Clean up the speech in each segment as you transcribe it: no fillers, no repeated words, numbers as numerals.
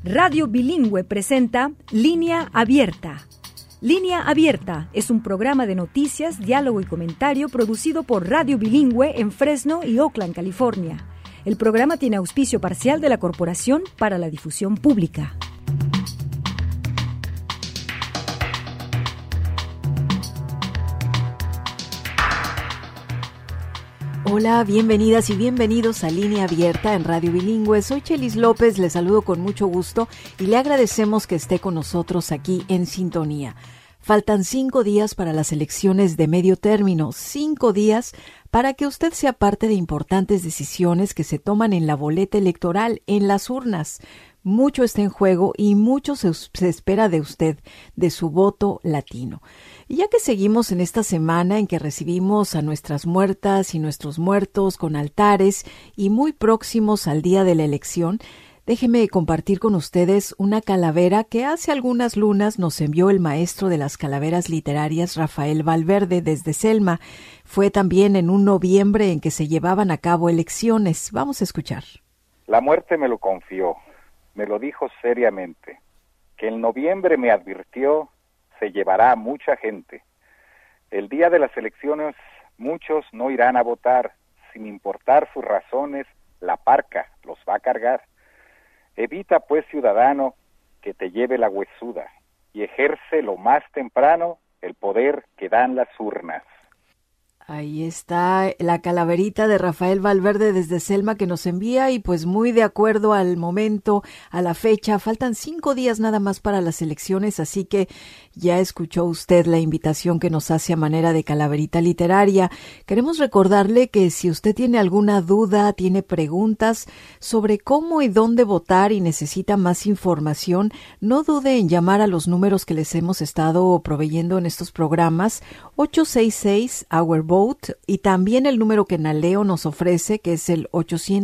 Radio Bilingüe presenta Línea Abierta. Línea Abierta es un programa de noticias, diálogo y comentario producido por Radio Bilingüe en Fresno y Oakland, California. El programa tiene auspicio parcial de la Corporación para la Difusión Pública. Hola, bienvenidas y bienvenidos a Línea Abierta en Radio Bilingüe. Soy Chelis López, les saludo con mucho gusto y le agradecemos que esté con nosotros aquí en sintonía. Faltan 5 días para las elecciones de medio término, 5 días para que usted sea parte de importantes decisiones que se toman en la boleta electoral, en las urnas. Mucho está en juego y mucho se espera de usted, de su voto latino. Y ya que seguimos en esta semana en que recibimos a nuestras muertas y nuestros muertos con altares y muy próximos al día de la elección, déjeme compartir con ustedes una calavera que hace algunas lunas nos envió el maestro de las calaveras literarias Rafael Valverde desde Selma. Fue también en un noviembre en que se llevaban a cabo elecciones. Vamos a escuchar. La muerte me lo confió, me lo dijo seriamente, que en noviembre me advirtió se llevará a mucha gente. El día de las elecciones muchos no irán a votar, sin importar sus razones, la parca los va a cargar. Evita pues, ciudadano, que te lleve la huesuda, y ejerce lo más temprano el poder que dan las urnas. Ahí está la calaverita de Rafael Valverde desde Selma que nos envía y pues muy de acuerdo al momento, a la fecha. Faltan 5 días nada más para las elecciones, así que ya escuchó usted la invitación que nos hace a manera de calaverita literaria. Queremos recordarle que si usted tiene alguna duda, tiene preguntas sobre cómo y dónde votar y necesita más información, no dude en llamar a los números que les hemos estado proveyendo en estos programas, 866 Our Vote, y también el número que Naleo nos ofrece, que es el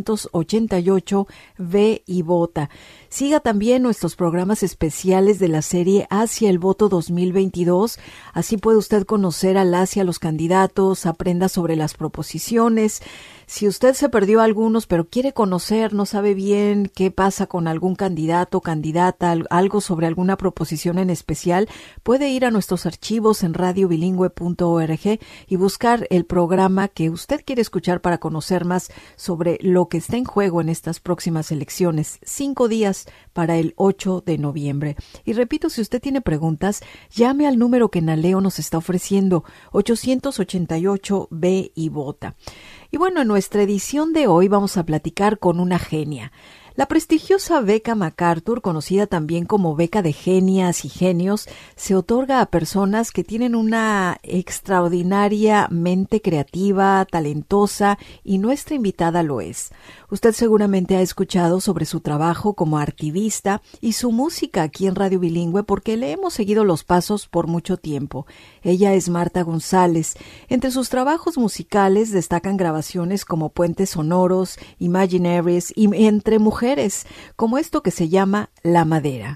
888 Ve y Vota. Siga también nuestros programas especiales de la serie Hacia el Voto 2022. Así puede usted conocer a los candidatos, aprenda sobre las proposiciones. Si usted se perdió algunos, pero quiere conocer, no sabe bien qué pasa con algún candidato o candidata, algo sobre alguna proposición en especial, puede ir a nuestros archivos en radiobilingüe.org y buscar el programa que usted quiere escuchar para conocer más sobre lo que está en juego en estas próximas elecciones. 5 días para el 8 de noviembre. Y repito, si usted tiene preguntas, llame al número que Naleo nos está ofreciendo, 888 Ve y Vota. Y bueno, en nuestra edición de hoy vamos a platicar con una genia. La prestigiosa beca MacArthur, conocida también como beca de genias y genios, se otorga a personas que tienen una extraordinaria mente creativa, talentosa, y nuestra invitada lo es. Usted seguramente ha escuchado sobre su trabajo como artivista y su música aquí en Radio Bilingüe porque le hemos seguido los pasos por mucho tiempo. Ella es Marta González. Entre sus trabajos musicales destacan grabaciones como Puentes Sonoros, Imaginaries y entre mujeres, como esto que se llama La Madera.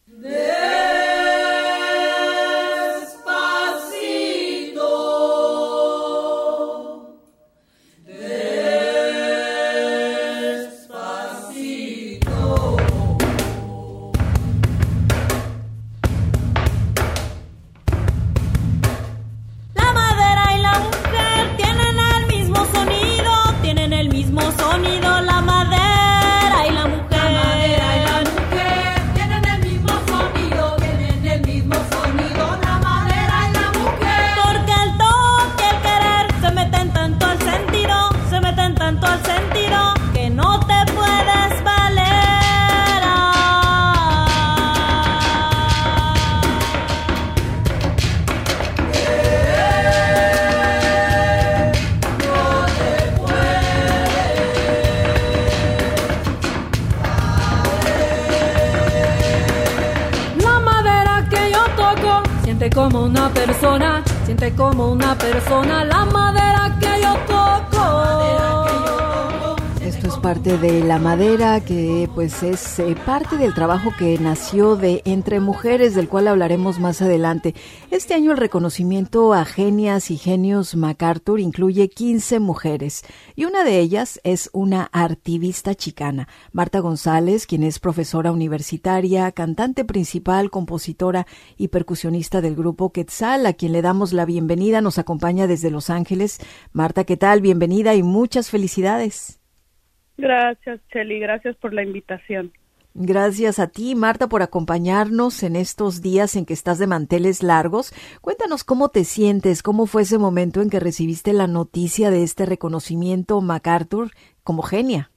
Siente como una persona la madera que yo toco. Esto es parte de La Madera, que pues es parte del trabajo que nació de Entre Mujeres, del cual hablaremos más adelante. Este año el reconocimiento a genias y genios MacArthur incluye 15 mujeres, y una de ellas es una artivista chicana, Marta González, quien es profesora universitaria, cantante principal, compositora y percusionista del grupo Quetzal, a quien le damos la bienvenida. Nos acompaña desde Los Ángeles. Marta, ¿qué tal? Bienvenida y muchas felicidades. Gracias, Chely, gracias por la invitación. Gracias a ti, Marta, por acompañarnos en estos días en que estás de manteles largos. Cuéntanos cómo te sientes, cómo fue ese momento en que recibiste la noticia de este reconocimiento MacArthur como genia.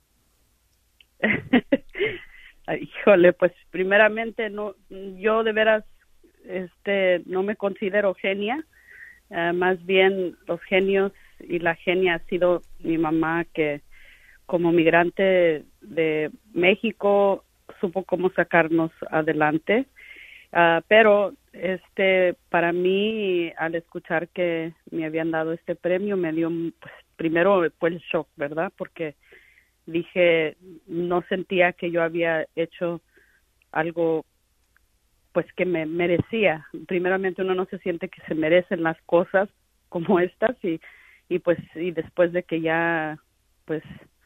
Híjole, pues primeramente yo de veras no me considero genia, más bien los genios y la genia ha sido mi mamá, que como migrante de México supo cómo sacarnos adelante, pero para mí, al escuchar que me habían dado este premio, me dio, pues, primero fue el shock, ¿verdad? Porque dije, no sentía que yo había hecho algo pues que me merecía. Primeramente uno no se siente que se merecen las cosas como estas, y después de que ya pues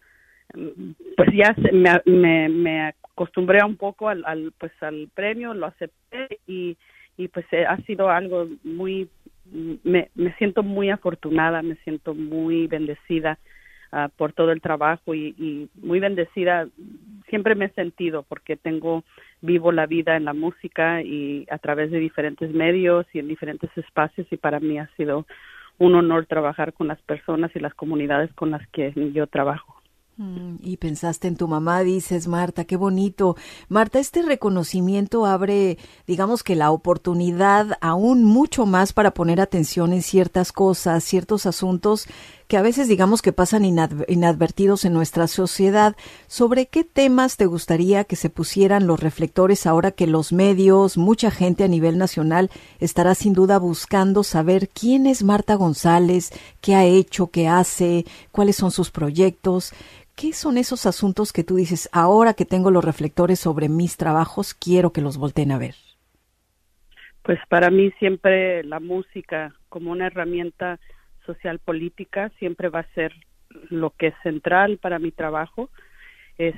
ya me acostumbré un poco al premio, lo acepté, y pues ha sido algo muy, me siento muy afortunada, me siento muy bendecida por todo el trabajo, y muy bendecida siempre me he sentido, porque vivo la vida en la música y a través de diferentes medios y en diferentes espacios, y para mí ha sido un honor trabajar con las personas y las comunidades con las que yo trabajo. Y pensaste en tu mamá, dices, Marta, qué bonito. Marta, este reconocimiento abre, digamos que la oportunidad aún mucho más para poner atención en ciertas cosas, ciertos asuntos que a veces digamos que pasan inadvertidos en nuestra sociedad. ¿Sobre qué temas te gustaría que se pusieran los reflectores ahora que los medios, mucha gente a nivel nacional, estará sin duda buscando saber quién es Marta González, qué ha hecho, qué hace, cuáles son sus proyectos? ¿Qué son esos asuntos que tú dices, ahora que tengo los reflectores sobre mis trabajos, quiero que los volteen a ver? Pues para mí siempre la música como una herramienta social política siempre va a ser lo que es central para mi trabajo, y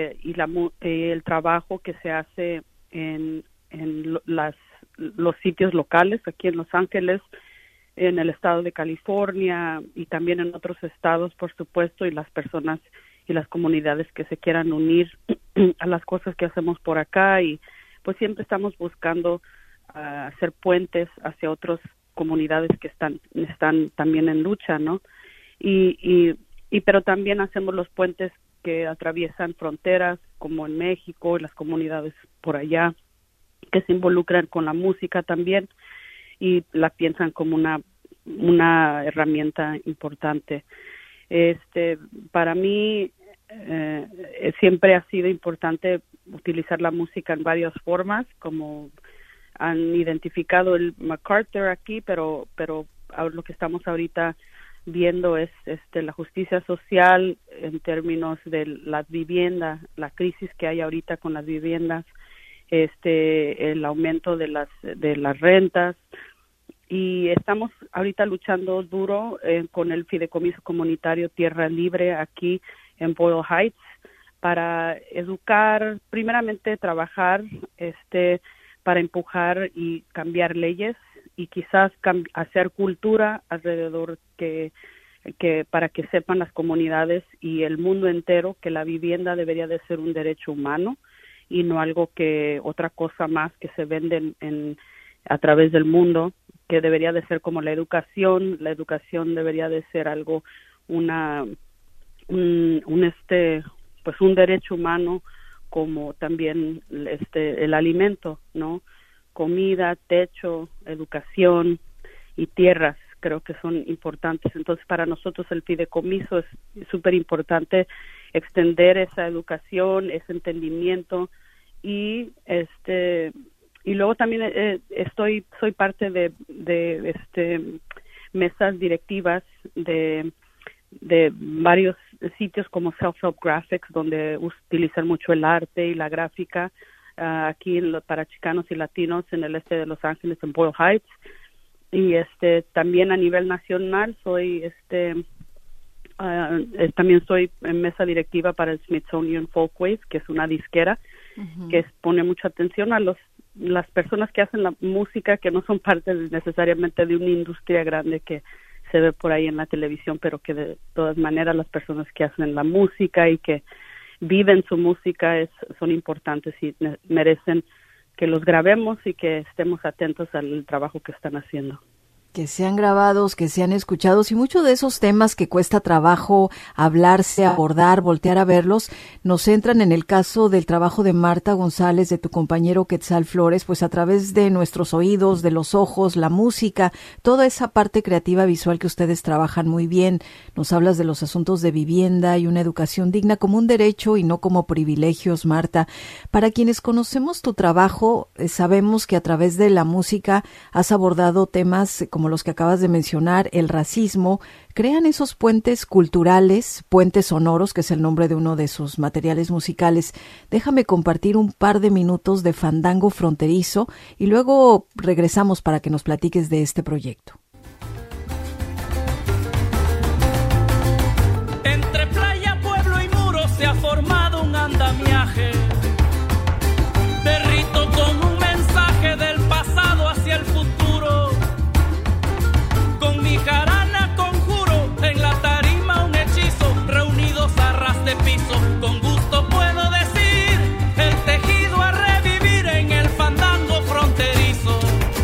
el trabajo que se hace en los sitios locales aquí en Los Ángeles, en el estado de California y también en otros estados, por supuesto, y las personas y las comunidades que se quieran unir a las cosas que hacemos por acá, y pues siempre estamos buscando hacer puentes hacia otras comunidades que están también en lucha, ¿no? Pero también hacemos los puentes que atraviesan fronteras, como en México y las comunidades por allá, que se involucran con la música también y la piensan como una herramienta importante. Para mí siempre ha sido importante utilizar la música en varias formas, como han identificado el MacArthur aquí, pero lo que estamos ahorita viendo es la justicia social en términos de la vivienda, la crisis que hay ahorita con las viviendas, el aumento de las rentas, y estamos ahorita luchando duro con el fideicomiso comunitario Tierra Libre aquí en Boyle Heights para educar, primeramente trabajar para empujar y cambiar leyes y quizás hacer cultura alrededor que para que sepan las comunidades y el mundo entero que la vivienda debería de ser un derecho humano y no algo que otra cosa más que se vende a través del mundo, que debería de ser como la educación debería de ser algo un derecho humano, como también el alimento, ¿no? Comida, techo, educación y tierras, creo que son importantes. Entonces, para nosotros el fideicomiso es súper importante extender esa educación, ese entendimiento, y luego también soy parte de mesas directivas de de varios sitios como Self-Help Graphics, donde utilizan mucho el arte y la gráfica, aquí para chicanos y latinos en el este de Los Ángeles, en Boyle Heights. Y también a nivel nacional soy también soy en mesa directiva para el Smithsonian Folkways, que es una disquera que pone mucha atención a las personas que hacen la música, que no son parte necesariamente de una industria grande que se ve por ahí en la televisión, pero que de todas maneras las personas que hacen la música y que viven su música son importantes y merecen que los grabemos y que estemos atentos al trabajo que están haciendo. Que sean grabados, que sean escuchados, y muchos de esos temas que cuesta trabajo hablarse, abordar, voltear a verlos, nos centran en el caso del trabajo de Marta González, de tu compañero Quetzal Flores, pues a través de nuestros oídos, de los ojos, la música, toda esa parte creativa visual que ustedes trabajan muy bien. Nos hablas de los asuntos de vivienda y una educación digna como un derecho y no como privilegios, Marta. Para quienes conocemos tu trabajo, sabemos que a través de la música has abordado temas como los que acabas de mencionar, el racismo. Crean esos puentes culturales, puentes sonoros, que es el nombre de uno de sus materiales musicales. Déjame compartir un par de minutos de Fandango Fronterizo y luego regresamos para que nos platiques de este proyecto. Entre playa, pueblo y muro se ha formado un andamiaje de rito con un mensaje del pasado hacia el futuro. Con mi jarana conjuro en la tarima un hechizo, reunidos a ras de piso, con gusto puedo decir, el tejido a revivir en el fandango fronterizo.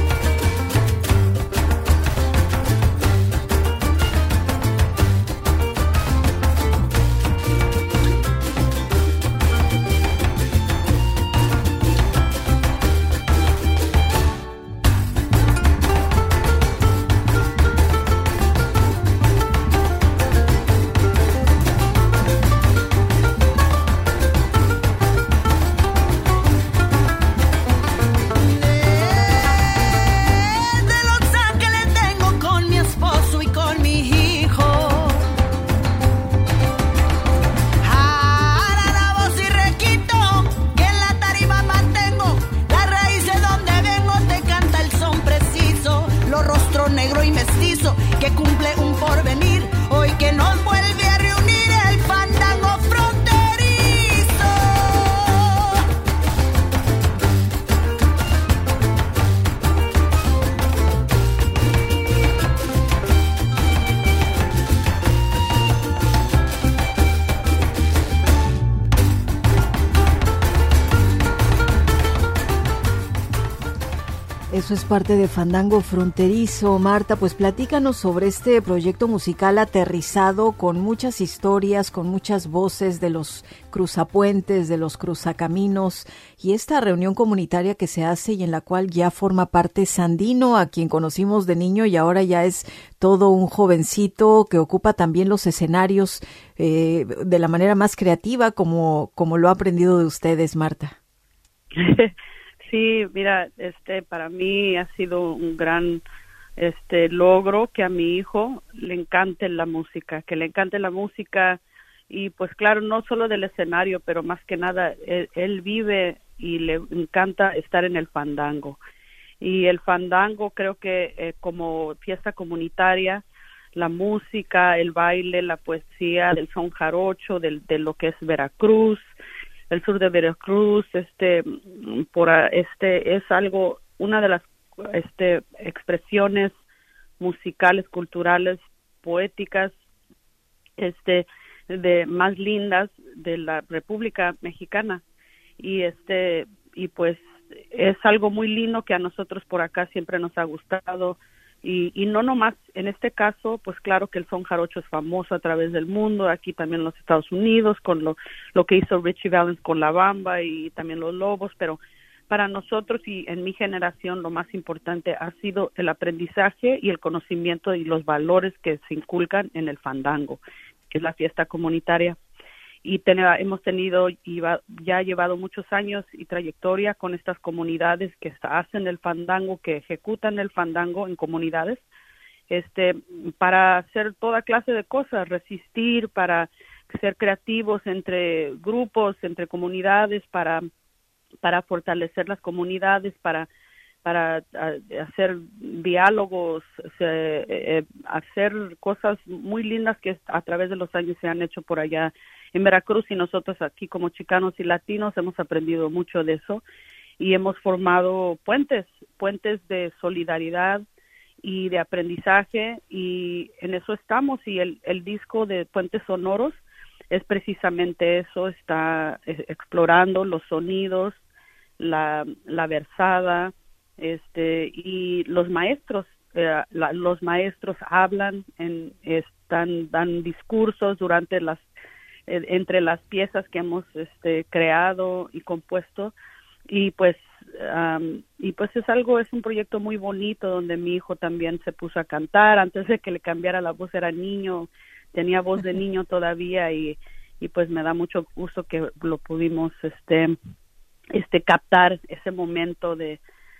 Que cumple un porvenir, hoy que nos vuelve a reunir el fandango fronterizo. Eso es parte de Fandango Fronterizo. Marta, pues platícanos sobre este proyecto musical aterrizado con muchas historias, con muchas voces de los cruzapuentes, de los cruzacaminos, y esta reunión comunitaria que se hace y en la cual ya forma parte Sandino, a quien conocimos de niño y ahora ya es todo un jovencito que ocupa también los escenarios de la manera más creativa, como lo ha aprendido de ustedes, Marta. Sí, mira, para mí ha sido un gran logro que a mi hijo le encante la música, y pues claro, no solo del escenario, pero más que nada él vive y le encanta estar en el fandango. Y el fandango creo que como fiesta comunitaria, la música, el baile, la poesía del son jarocho, de lo que es Veracruz, el sur de Veracruz, es algo, una de las expresiones musicales, culturales, poéticas, de más lindas de la República Mexicana, y pues es algo muy lindo que a nosotros por acá siempre nos ha gustado. Y no nomás, en este caso, pues claro que el son jarocho es famoso a través del mundo, aquí también en los Estados Unidos, con lo que hizo Richie Valens con la bamba y también los lobos, pero para nosotros y en mi generación lo más importante ha sido el aprendizaje y el conocimiento y los valores que se inculcan en el fandango, que es la fiesta comunitaria. Y hemos tenido, ya llevado muchos años y trayectoria con estas comunidades que hacen el fandango, que ejecutan el fandango en comunidades. para hacer toda clase de cosas, resistir, para ser creativos entre grupos, entre comunidades, para fortalecer las comunidades, para hacer diálogos, hacer cosas muy lindas que a través de los años se han hecho por allá en Veracruz, y nosotros aquí como chicanos y latinos hemos aprendido mucho de eso y hemos formado puentes de solidaridad y de aprendizaje, y en eso estamos, y el disco de Puentes Sonoros es precisamente eso, está explorando los sonidos, la versada, y los maestros hablan, dan discursos durante entre las piezas que hemos creado y compuesto, y pues es un proyecto muy bonito donde mi hijo también se puso a cantar. Antes de que le cambiara la voz era niño, tenía voz de niño todavía, y pues me da mucho gusto que lo pudimos captar ese momento de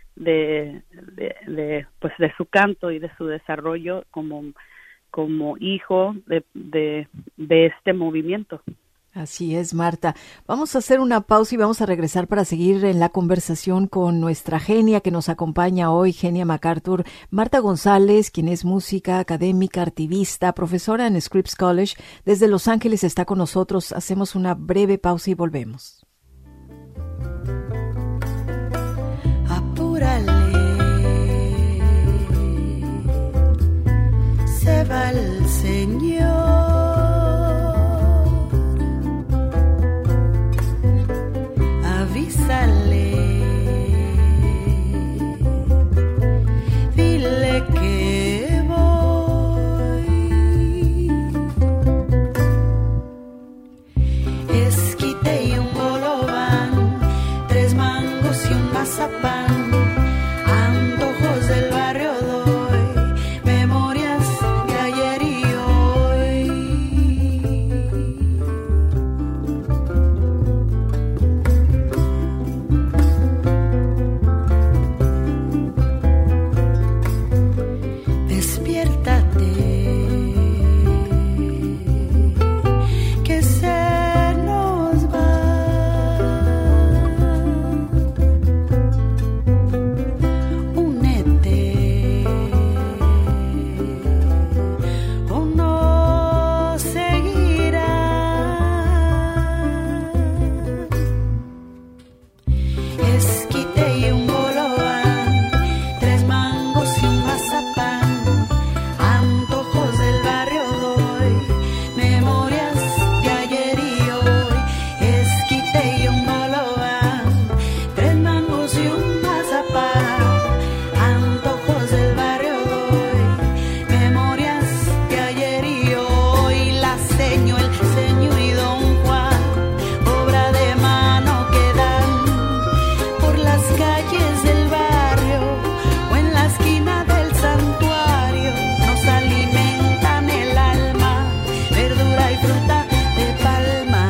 su canto y de su desarrollo como hijo de este movimiento. Así es, Marta. Vamos a hacer una pausa y vamos a regresar para seguir en la conversación con nuestra genia que nos acompaña hoy, Genia MacArthur. Marta González, quien es música, académica, activista, profesora en Scripps College, desde Los Ángeles está con nosotros. Hacemos una breve pausa y volvemos. Apúrale, se va el Señor. Avísale, dile que voy. Esquite y un bolobán, 3 mangos y un mazapán, antojos del barrio doy, memorias de ayer y hoy. Despiértate, que se nos va. Únete o no seguirá. Esquite y un bolobán, 3 mangos y un mazapán, antojos del barrio doy, memorias de ayer y hoy. Esquite y un bolobán, 3 mangos y un mazapán, antojos del barrio doy, memorias de ayer y hoy. La seño, el señor y don Juan, obra de mano que dan por las calles del barrio o en la esquina del santuario. Nos alimentan el alma, verdura y fruta de palma.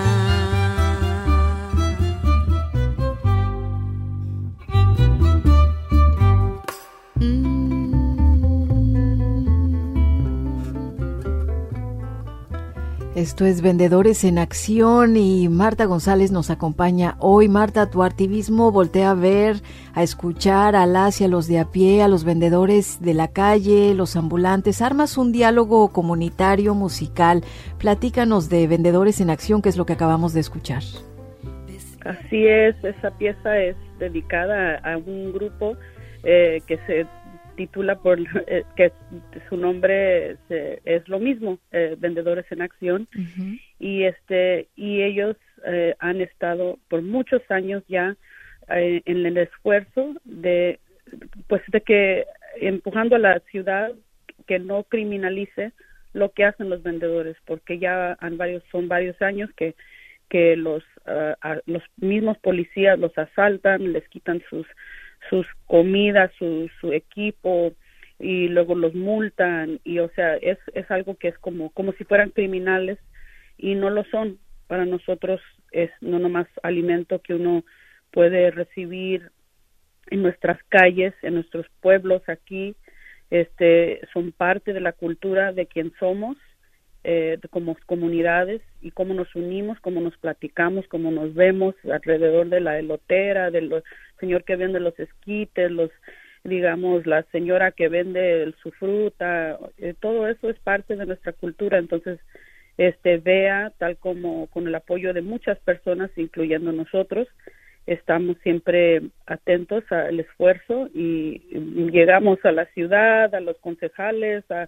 Esto es Vendedores en Acción y Marta González nos acompaña hoy. Marta, tu activismo voltea a ver, a escuchar a las y a los de a pie, a los vendedores de la calle, los ambulantes. Armas un diálogo comunitario musical. Platícanos de Vendedores en Acción, que es lo que acabamos de escuchar. Así es, esa pieza es dedicada a un grupo que se titula que su nombre es lo mismo, Vendedores en Acción. Uh-huh. Y ellos han estado por muchos años ya en el esfuerzo de que empujando a la ciudad que no criminalice lo que hacen los vendedores, porque ya son varios años que los mismos policías los asaltan, les quitan sus comidas, su equipo, y luego los multan, y o sea, es algo que es como si fueran criminales, y no lo son. Para nosotros es no nomás alimento que uno puede recibir en nuestras calles, en nuestros pueblos aquí, son parte de la cultura de quien somos, como comunidades, y cómo nos unimos, cómo nos platicamos, cómo nos vemos alrededor de la elotera, del señor que vende los esquites, digamos, la señora que vende su fruta, todo eso es parte de nuestra cultura. Entonces, VEA, tal como con el apoyo de muchas personas, incluyendo nosotros, estamos siempre atentos al esfuerzo y llegamos a la ciudad, a los concejales, a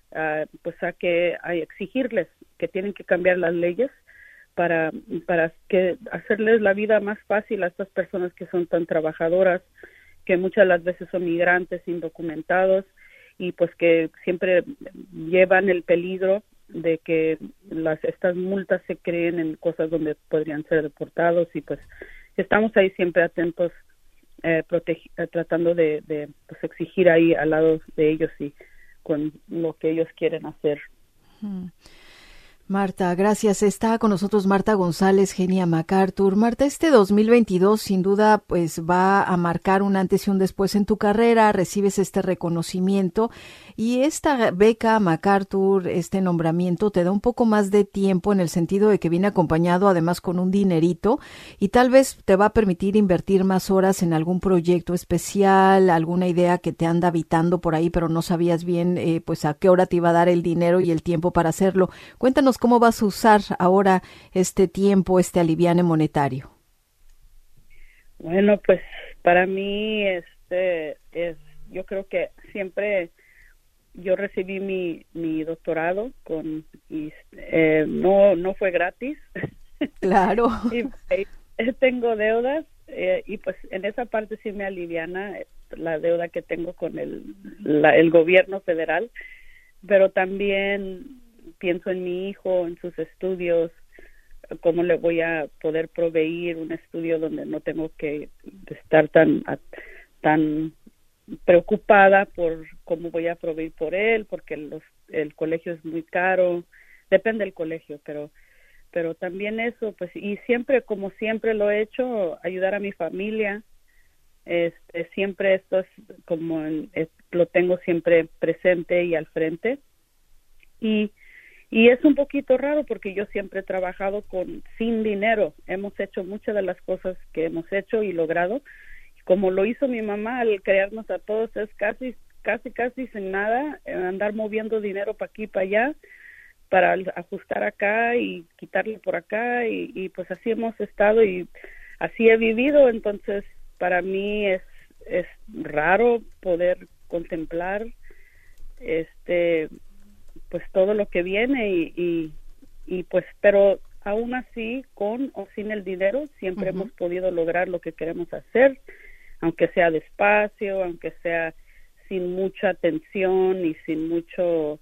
exigirles que tienen que cambiar las leyes para que hacerles la vida más fácil a estas personas que son tan trabajadoras, que muchas de las veces son migrantes indocumentados y pues que siempre llevan el peligro de que estas multas se creen en cosas donde podrían ser deportados, y pues estamos ahí siempre atentos, tratando de pues exigir ahí al lado de ellos y con lo que ellos quieren hacer. Marta, gracias. Está con nosotros Marta González, Genia MacArthur. Marta, este 2022 sin duda pues va a marcar un antes y un después en tu carrera. Recibes este reconocimiento y esta beca MacArthur, este nombramiento, te da un poco más de tiempo en el sentido de que viene acompañado además con un dinerito y tal vez te va a permitir invertir más horas en algún proyecto especial, alguna idea que te anda habitando por ahí, pero no sabías bien pues a qué hora te iba a dar el dinero y el tiempo para hacerlo. Cuéntanos cómo vas a usar ahora este tiempo, este aliviane monetario. Bueno, pues para mí yo creo que siempre yo recibí mi doctorado no fue gratis. Claro. y tengo deudas y pues en esa parte sí me aliviana la deuda que tengo con el gobierno federal, pero también pienso en mi hijo, en sus estudios, cómo le voy a poder proveer un estudio donde no tengo que estar tan preocupada por cómo voy a proveer por él, porque el colegio es muy caro, depende del colegio, pero también eso, pues, y siempre, como siempre lo he hecho, ayudar a mi familia, siempre esto es como lo tengo siempre presente y al frente, y es un poquito raro porque yo siempre he trabajado sin dinero. Hemos hecho muchas de las cosas que hemos hecho y logrado, como lo hizo mi mamá al crearnos a todos, es casi sin nada, andar moviendo dinero para aquí y para allá, para ajustar acá y quitarle por acá, y pues así hemos estado y así he vivido. Entonces para mí es raro poder contemplar pues todo lo que viene y pues, pero aún así, con o sin el dinero, siempre hemos podido lograr lo que queremos hacer, aunque sea despacio, aunque sea sin mucha tensión y sin mucho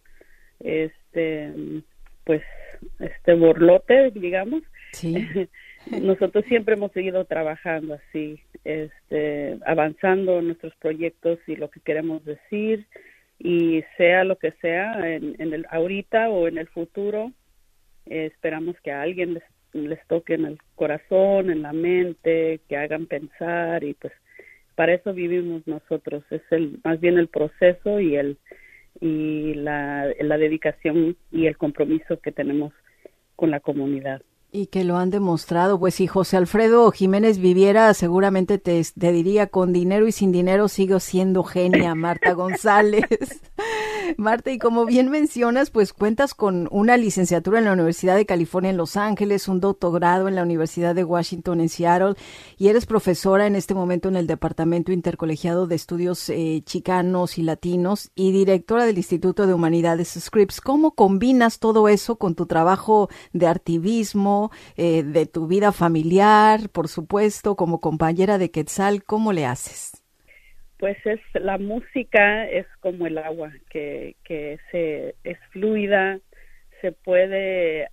borlote, digamos. Sí. Nosotros siempre hemos seguido trabajando así, avanzando en nuestros proyectos y lo que queremos decir, y sea lo que sea en el ahorita o en el futuro, esperamos que a alguien les toque en el corazón, en la mente, que hagan pensar, y pues para eso vivimos nosotros. Es más bien el proceso y la dedicación y el compromiso que tenemos con la comunidad. Y que lo han demostrado, pues si José Alfredo Jiménez viviera, seguramente te diría, con dinero y sin dinero sigo siendo Genia, Marta González. Marta, y como bien mencionas, pues cuentas con una licenciatura en la Universidad de California en Los Ángeles, un doctorado en la Universidad de Washington en Seattle, y eres profesora en este momento en el Departamento Intercolegiado de Estudios Chicanos y Latinos y directora del Instituto de Humanidades Scripps. ¿Cómo combinas todo eso con tu trabajo de activismo, de tu vida familiar, por supuesto, como compañera de Quetzal? ¿Cómo le haces? Pues la música es como el agua, que es fluida, se puede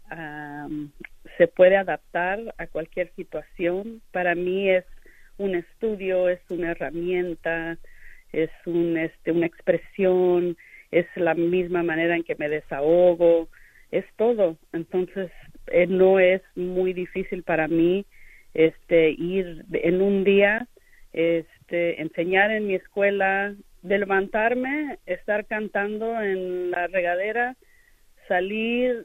adaptar a cualquier situación. Para mí es un estudio, es una herramienta, es una expresión, es la misma manera en que me desahogo, es todo. Entonces no es muy difícil para mí ir en un día, enseñar en mi escuela de levantarme, estar cantando en la regadera, salir,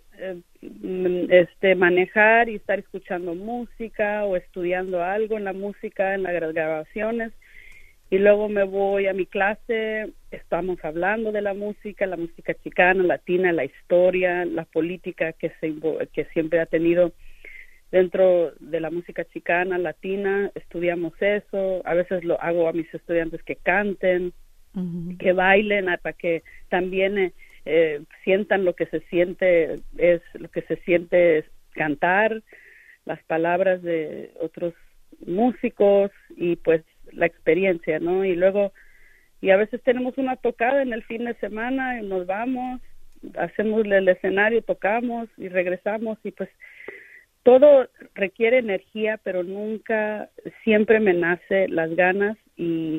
manejar y estar escuchando música o estudiando algo en la música, en las grabaciones, y luego me voy a mi clase, estamos hablando de la música chicana, latina, la historia, la política que siempre ha tenido dentro de la música chicana, latina, estudiamos eso, a veces lo hago a mis estudiantes que canten, que bailen, para que también sientan lo que se siente es cantar las palabras de otros músicos y pues la experiencia, ¿no? Y luego a veces tenemos una tocada en el fin de semana y nos vamos, hacemos el escenario, tocamos y regresamos, y pues todo requiere energía, pero siempre me nace las ganas y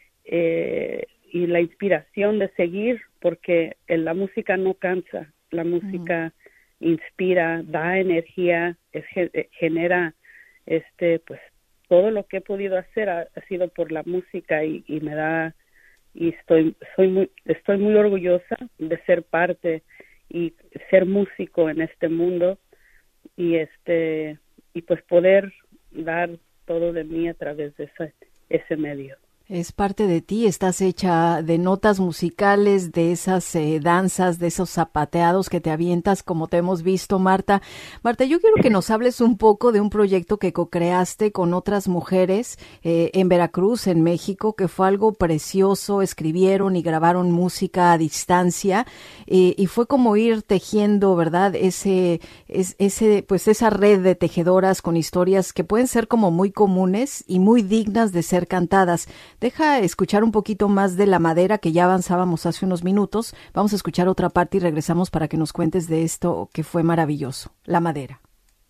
la inspiración de seguir, porque la música no cansa, la música inspira, da energía, genera, pues todo lo que he podido hacer ha sido por la música y me da, y estoy muy orgullosa de ser parte y ser músico en este mundo y pues poder dar todo de mí a través de ese medio. Es parte de ti, estás hecha de notas musicales, de esas danzas, de esos zapateados que te avientas, como te hemos visto, Marta. Marta, yo quiero que nos hables un poco de un proyecto que co-creaste con otras mujeres en Veracruz, en México, que fue algo precioso. Escribieron y grabaron música a distancia y fue como ir tejiendo, ¿verdad? Pues esa red de tejedoras con historias que pueden ser como muy comunes y muy dignas de ser cantadas. Deja escuchar un poquito más de La Madera, que ya avanzábamos hace unos minutos. Vamos a escuchar otra parte y regresamos para que nos cuentes de esto que fue maravilloso. La Madera.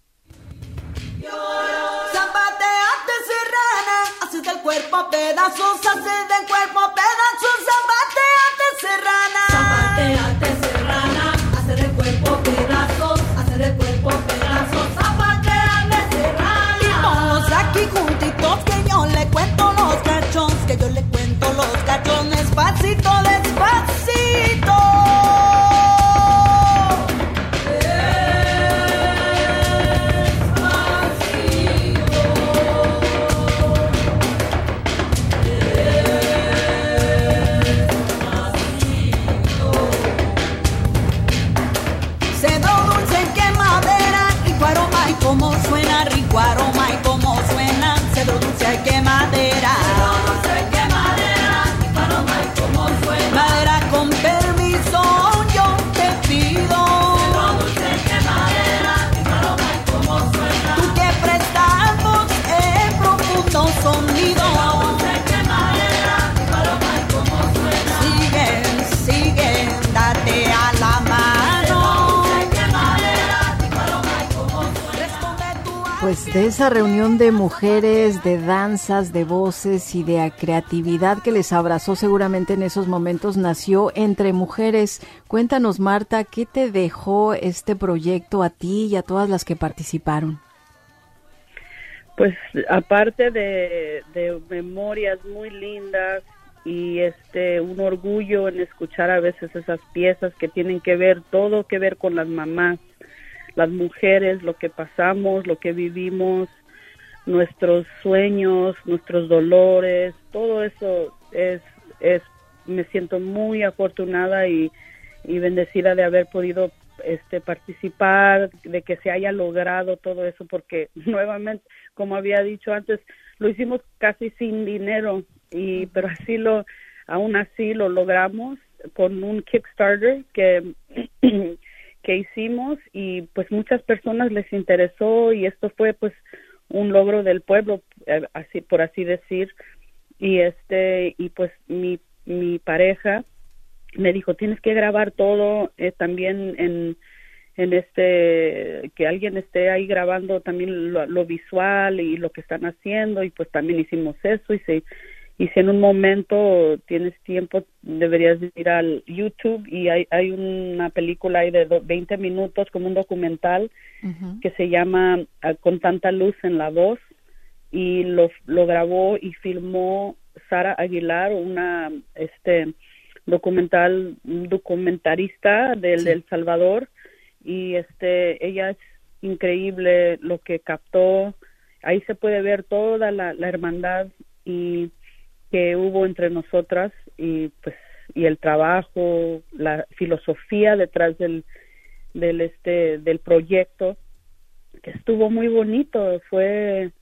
Zapateate serrana, haces del cuerpo pedazos, haces del cuerpo pedazos. Zapateate serrana, zapateate serrana, haces del cuerpo pedazos, haces del cuerpo pedazos. Zapateate serrana. Y ponlos aquí juntitos que yo le cuento los cachos, que yo le cuento los cachos despacito, despacito. Cómo suena, rico aroma y cómo suena, cedro dulce que madera. Cedro dulce que madera, rico aroma y cómo suena. Madera con permiso, yo te pido. Cedro dulce que madera, rico aroma y cómo suena. Tú que prestamos el profundo sonido. Cedro dulce que madera, rico aroma y cómo suena. Siguen, date a la mano. Pues de esa reunión de mujeres, de danzas, de voces y de creatividad que les abrazó seguramente en esos momentos, nació Entre Mujeres. Cuéntanos, Marta, ¿qué te dejó este proyecto a ti y a todas las que participaron? Pues aparte de memorias muy lindas y un orgullo en escuchar a veces esas piezas que tienen todo que ver con las mamás, las mujeres, lo que pasamos, lo que vivimos, nuestros sueños, nuestros dolores, todo eso me siento muy afortunada y bendecida de haber podido participar, de que se haya logrado todo eso, porque nuevamente, como había dicho antes, lo hicimos casi sin dinero, pero aún así lo logramos con un Kickstarter que hicimos, y pues muchas personas les interesó, y esto fue pues un logro del pueblo, por así decir, y pues mi pareja me dijo, tienes que grabar todo, también en que alguien esté ahí grabando también lo visual y lo que están haciendo, y pues también hicimos eso, y si en un momento tienes tiempo, deberías ir al YouTube, y hay una película ahí de 20 minutos, como un documental, que se llama Con tanta luz en la voz, y lo grabó y filmó Sara Aguilar, una documentarista del El Salvador, y ella es increíble lo que captó. Ahí se puede ver toda la hermandad y que hubo entre nosotras, y pues el trabajo, la filosofía detrás del proyecto, que estuvo muy bonito. Fue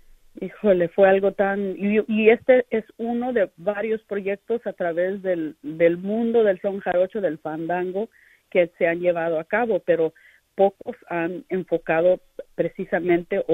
algo tan, y este es uno de varios proyectos a través del mundo del son jarocho, del fandango, que se han llevado a cabo, pero pocos han enfocado precisamente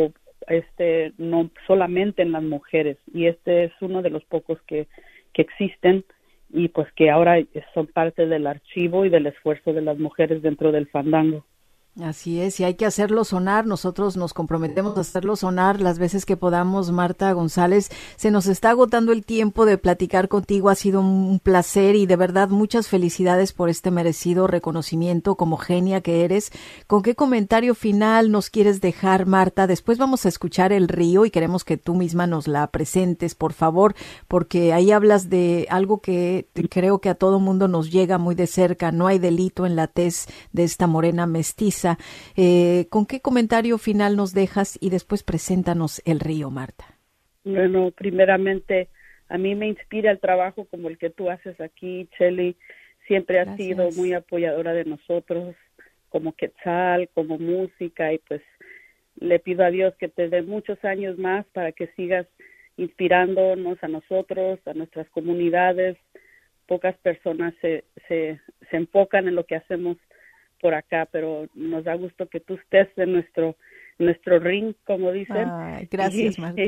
no solamente en las mujeres, y este es uno de los pocos que existen, y pues que ahora son parte del archivo y del esfuerzo de las mujeres dentro del fandango. Así es, y hay que hacerlo sonar. Nosotros nos comprometemos a hacerlo sonar las veces que podamos. Marta González, se nos está agotando el tiempo de platicar contigo. Ha sido un placer y de verdad muchas felicidades por este merecido reconocimiento como genia que eres. ¿Con qué comentario final nos quieres dejar, Marta? Después vamos a escuchar El Río y queremos que tú misma nos la presentes, por favor, porque ahí hablas de algo que creo que a todo mundo nos llega muy de cerca. No hay delito en la tez de esta morena mestiza. ¿Con qué comentario final nos dejas? Y después preséntanos El Río, Marta. Bueno, primeramente, a mí me inspira el trabajo como el que tú haces aquí, Chely. Siempre has sido muy apoyadora de nosotros, como Quetzal, como música, y pues le pido a Dios que te dé muchos años más para que sigas inspirándonos a nosotros, a nuestras comunidades. Pocas personas se enfocan en lo que hacemos por acá, pero nos da gusto que tú estés en nuestro ring, como dicen. Ay, gracias, Marta.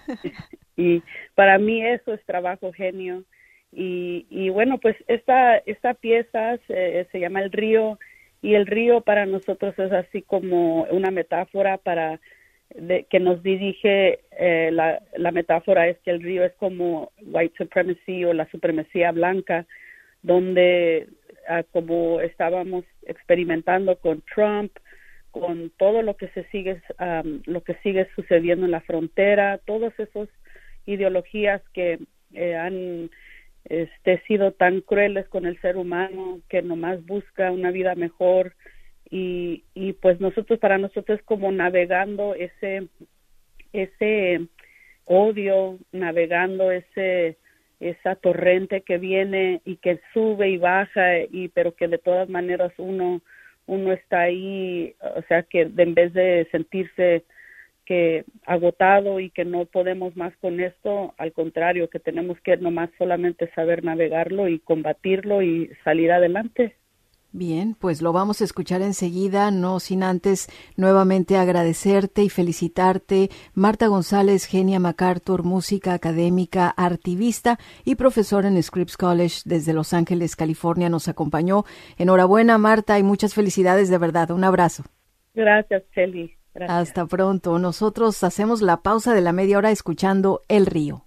Y para mí eso es trabajo genio. Y bueno, pues esta pieza se llama El Río, y el río para nosotros es así como una metáfora que nos dirige. La metáfora es que el río es como white supremacy o la supremacía blanca, donde como estábamos experimentando con Trump, con todo lo que sigue sucediendo en la frontera, todas esas ideologías que han sido tan crueles con el ser humano, que nomás busca una vida mejor, y pues para nosotros es como navegando ese odio, navegando esa torrente que viene y que sube y baja, pero que de todas maneras uno está ahí, o sea, que en vez de sentirse que agotado y que no podemos más con esto, al contrario, que tenemos que nomás solamente saber navegarlo y combatirlo y salir adelante. Bien, pues lo vamos a escuchar enseguida, no sin antes nuevamente agradecerte y felicitarte. Marta González, Genia MacArthur, música académica, artivista y profesora en Scripps College desde Los Ángeles, California, nos acompañó. Enhorabuena, Marta, y muchas felicidades, de verdad. Un abrazo. Gracias, Chely. Gracias. Hasta pronto. Nosotros hacemos la pausa de la media hora escuchando El Río.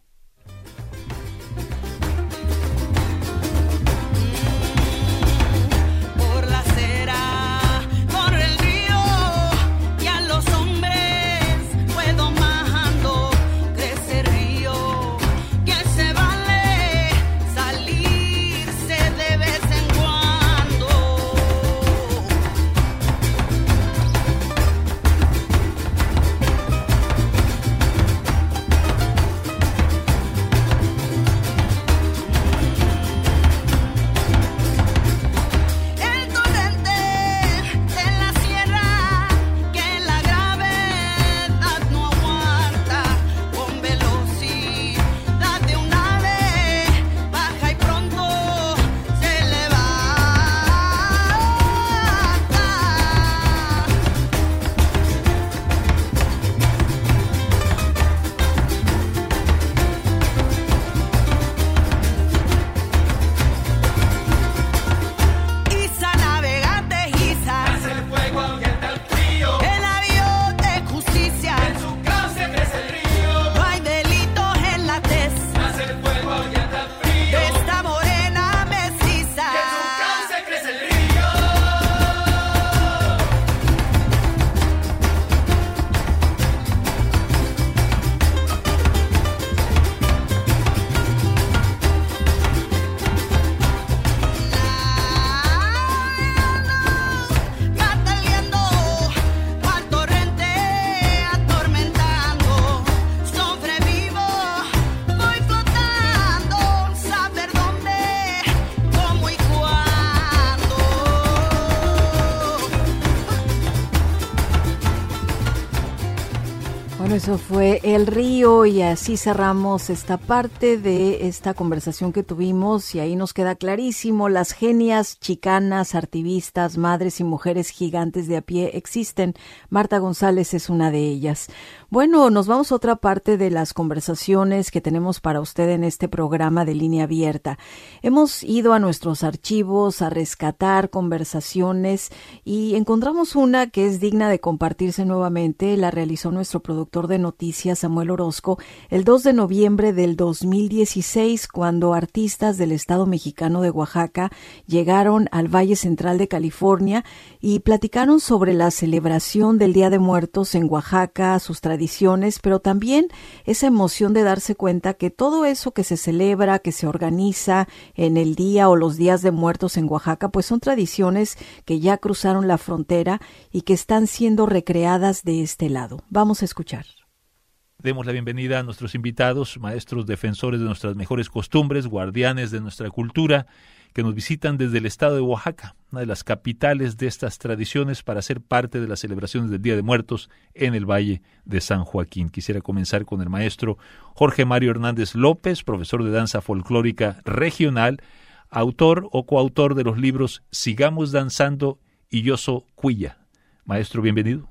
Bueno, eso fue El Río y así cerramos esta parte de esta conversación que tuvimos y ahí nos queda clarísimo, las genias chicanas, artivistas, madres y mujeres gigantes de a pie existen. Marta González es una de ellas. Bueno, nos vamos a otra parte de las conversaciones que tenemos para usted en este programa de Línea Abierta. Hemos ido a nuestros archivos a rescatar conversaciones y encontramos una que es digna de compartirse nuevamente. La realizó nuestro productor de noticias, Samuel Orozco, el 2 de noviembre del 2016, cuando artistas del estado mexicano de Oaxaca llegaron al Valle Central de California y platicaron sobre la celebración del Día de Muertos en Oaxaca, sus tradiciones, pero también esa emoción de darse cuenta que todo eso que se celebra, que se organiza en el día o los días de muertos en Oaxaca, pues son tradiciones que ya cruzaron la frontera y que están siendo recreadas de este lado. Vamos a escuchar. Demos la bienvenida a nuestros invitados, maestros defensores de nuestras mejores costumbres, guardianes de nuestra cultura, que nos visitan desde el estado de Oaxaca, una de las capitales de estas tradiciones, para ser parte de las celebraciones del Día de Muertos en el Valle de San Joaquín. Quisiera comenzar con el maestro Jorge Mario Hernández López, profesor de danza folclórica regional, autor o coautor de los libros Sigamos Danzando y Yoso Cuilla. Maestro, bienvenido.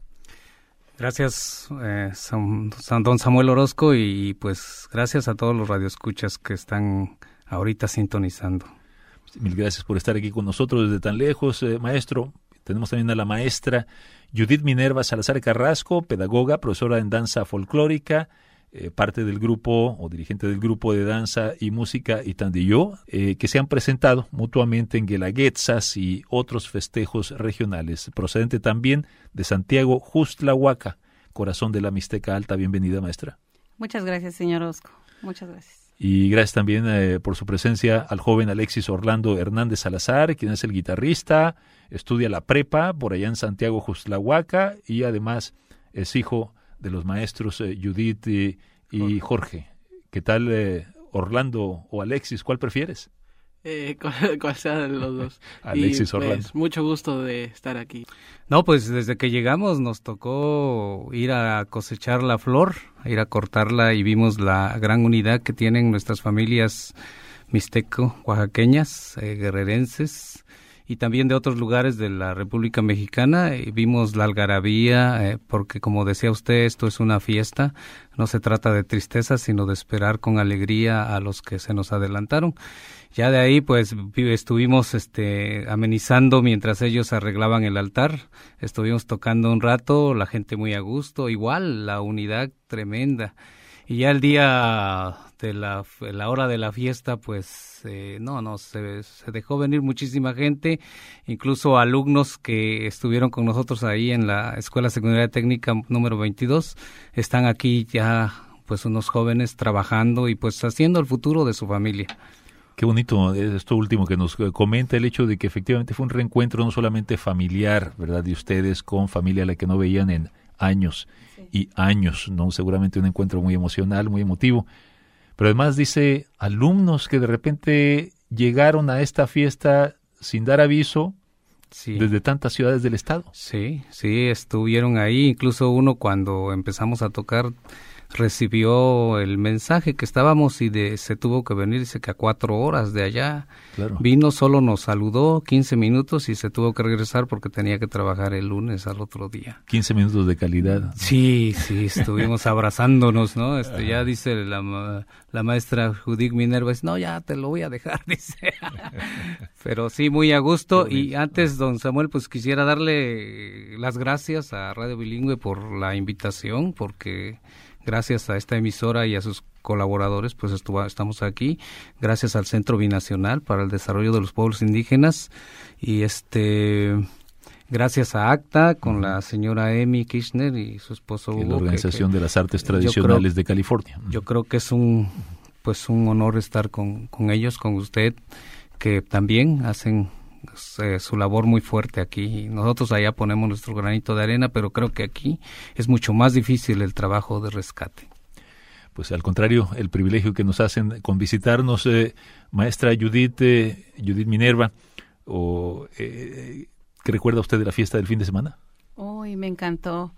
Gracias, don Samuel Orozco, y pues gracias a todos los radioescuchas que están ahorita sintonizando. Mil gracias por estar aquí con nosotros desde tan lejos, maestro. Tenemos también a la maestra Judith Minerva Salazar Carrasco, pedagoga, profesora en danza folclórica, parte del grupo o dirigente del grupo de danza y música Itandiyó, que se han presentado mutuamente en Guelaguetzas y otros festejos regionales, procedente también de Santiago Xustlahuaca, corazón de la Mixteca Alta. Bienvenida, maestra. Muchas gracias, señor Orozco. Muchas gracias. Y gracias también por su presencia al joven Alexis Orlando Hernández Salazar, quien es el guitarrista, estudia la prepa por allá en Santiago Xustlahuaca y además es hijo de los maestros Judith y Jorge. ¿Qué tal, Orlando o Alexis? ¿Cuál prefieres? Cuál sea de los dos. Alexis y, Orlando. Pues, mucho gusto de estar aquí. No, pues desde que llegamos nos tocó ir a cosechar la flor, ir a cortarla, y vimos la gran unidad que tienen nuestras familias mixteco-oaxaqueñas, guerrerenses, y también de otros lugares de la República Mexicana. Y vimos la algarabía, porque como decía usted, esto es una fiesta, no se trata de tristeza, sino de esperar con alegría a los que se nos adelantaron. Ya de ahí pues estuvimos amenizando mientras ellos arreglaban el altar, estuvimos tocando un rato, la gente muy a gusto, igual la unidad tremenda. Y ya el día de la hora de la fiesta, pues se dejó venir muchísima gente, incluso alumnos que estuvieron con nosotros ahí en la Escuela Secundaria Técnica número 22, están aquí ya pues unos jóvenes trabajando y pues haciendo el futuro de su familia. Qué bonito esto último que nos comenta, el hecho de que efectivamente fue un reencuentro no solamente familiar, ¿verdad?, de ustedes con familia a la que no veían en años y años, ¿no? Seguramente un encuentro muy emocional, muy emotivo. Pero además dice, alumnos que de repente llegaron a esta fiesta sin dar aviso, sí, desde tantas ciudades del estado. Sí, estuvieron ahí, incluso uno cuando empezamos a tocar recibió el mensaje que estábamos y se tuvo que venir, dice que a 4 horas de allá. Claro. Vino, solo nos saludó 15 minutos y se tuvo que regresar porque tenía que trabajar el lunes al otro día. 15 minutos de calidad. Sí, estuvimos abrazándonos, ¿no? Ya dice la maestra Judith Minerva, no, ya te lo voy a dejar, dice. Pero sí, muy a gusto. Y antes, don Samuel, pues quisiera darle las gracias a Radio Bilingüe por la invitación, porque gracias a esta emisora y a sus colaboradores, pues estamos aquí, gracias al Centro Binacional para el Desarrollo de los Pueblos Indígenas, y gracias a ACTA con la señora Emi Kirchner y su esposo Hugo. La Organización de las Artes Tradicionales de California. Yo creo que es un honor estar con ellos, con usted, que también hacen su labor muy fuerte aquí. Nosotros allá ponemos nuestro granito de arena, pero creo que aquí es mucho más difícil el trabajo de rescate. Pues al contrario, el privilegio que nos hacen con visitarnos, maestra Judith Minerva, ¿qué recuerda usted de la fiesta del fin de semana? Me encantó.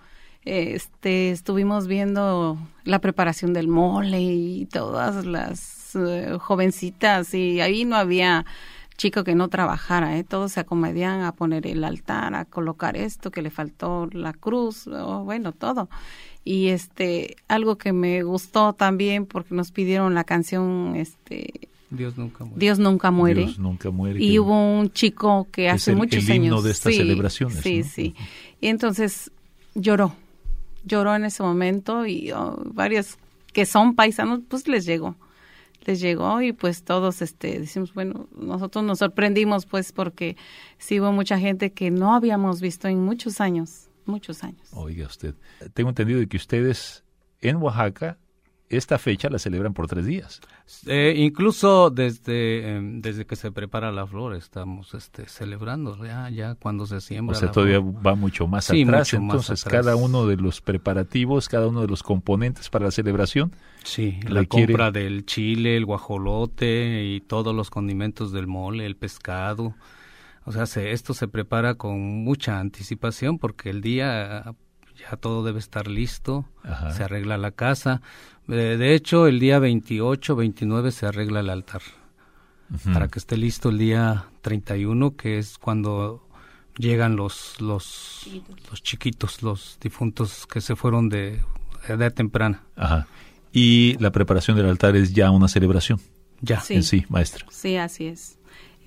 estuvimos viendo la preparación del mole y todas las jovencitas, y ahí no había chico que no trabajara, todos se acomodían a poner el altar, a colocar esto, que le faltó la cruz, bueno, todo. Y algo que me gustó también, porque nos pidieron la canción Dios nunca muere. Dios nunca muere. Dios nunca muere. Y hubo un chico que hace muchos años. El himno de estas celebraciones. Sí, ¿no? sí. Y entonces lloró en ese momento, y varios que son paisanos, pues les llegó y pues todos decimos, bueno, nosotros nos sorprendimos pues porque sí hubo mucha gente que no habíamos visto en muchos años. Oiga usted, tengo entendido de que ustedes en Oaxaca esta fecha la celebran por 3 días. Incluso desde que se prepara la flor estamos celebrando ya cuando se siembra. O sea, todavía va mucho más atrás. Entonces, cada uno de los preparativos, cada uno de los componentes para la celebración. Sí, la compra del chile, el guajolote y todos los condimentos del mole, el pescado. O sea, esto se prepara con mucha anticipación porque el día ya todo debe estar listo. Ajá. Se arregla la casa. De hecho, el día 28, 29 se arregla el altar. Uh-huh. Para que esté listo el día 31, que es cuando llegan los chiquitos, los difuntos que se fueron de edad temprana. Ajá. Y la preparación del altar es ya una celebración. Ya. Sí. En sí, maestra. Sí, así es.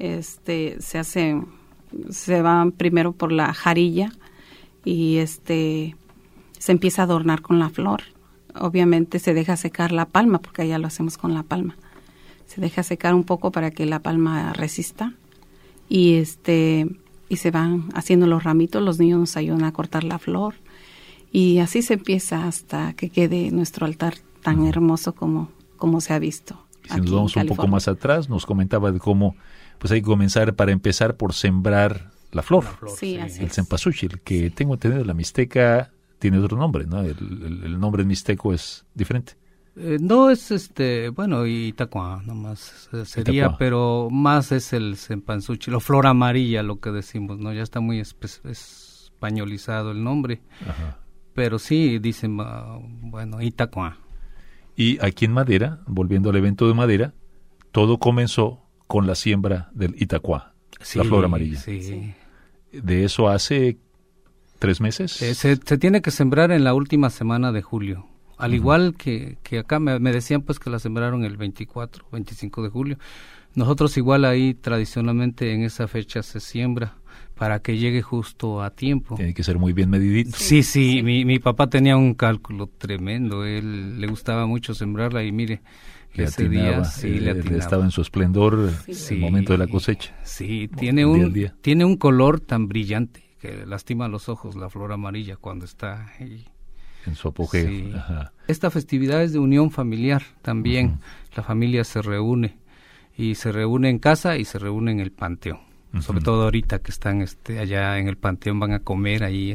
Se van primero por la jarilla y se empieza a adornar con la flor. Obviamente se deja secar la palma, porque allá lo hacemos con la palma. Se deja secar un poco para que la palma resista y se van haciendo los ramitos. Los niños nos ayudan a cortar la flor y así se empieza hasta que quede nuestro altar tan hermoso como se ha visto. Si nos vamos un poco más atrás, nos comentaba de cómo pues hay que comenzar para empezar por sembrar la flor. Sí, así el cempasúchil, que tengo entendido la mixteca tiene otro nombre, ¿no? El nombre en mixteco es diferente. No es Itacuá nomás sería, Itacuá. Pero más es el cempasúchil, o flor amarilla, lo que decimos, ¿no? Ya está muy españolizado el nombre. Ajá. Pero sí dicen, Itacuá. Y aquí en Madera, volviendo al evento de Madera, todo comenzó con la siembra del Itacuá, la flor amarilla. Sí. De eso hace 3 meses. Se tiene que sembrar en la última semana de julio. Al igual que acá me decían pues que la sembraron el 24, 25 de julio. Nosotros igual ahí tradicionalmente en esa fecha se siembra para que llegue justo a tiempo. Tiene que ser muy bien medidito. Sí. Mi papá tenía un cálculo tremendo. Él le gustaba mucho sembrarla y mire, ese día le atinaba. Estaba en su esplendor el momento de la cosecha. Sí, tiene un color tan brillante que lastima los ojos la flor amarilla cuando está ahí. En su apogeo. Sí. Ajá. Esta festividad es de unión familiar también. La familia se reúne y se reúne en casa y se reúne en el panteón. Sobre todo ahorita que están allá en el panteón, van a comer ahí